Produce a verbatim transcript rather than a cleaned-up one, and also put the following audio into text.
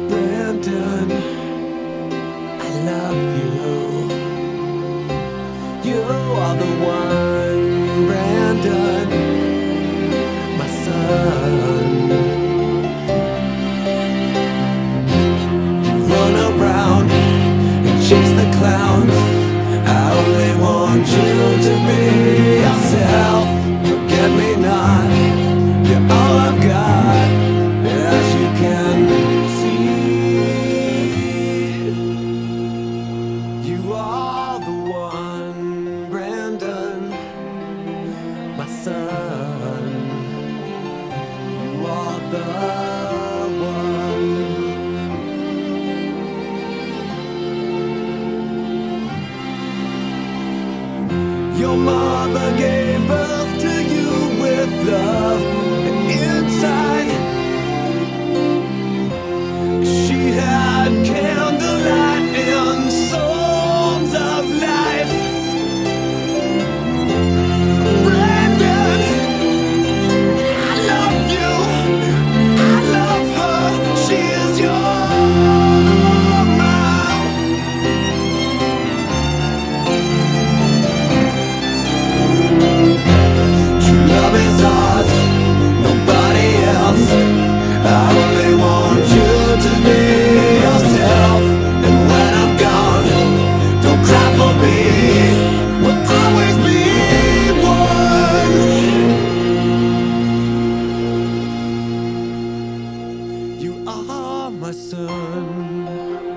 Brandon, I love you. You are the one, Brandon, my son. You run around and chase the clowns. I only want you to be yourself. Forget me not, you're all I've got, as you can see. You are the one, Brandon, my son. You are the Your mother gave birth to you with love inside. She had candlelight and songs of life. Brandon, I love you. I love her. She is your my son.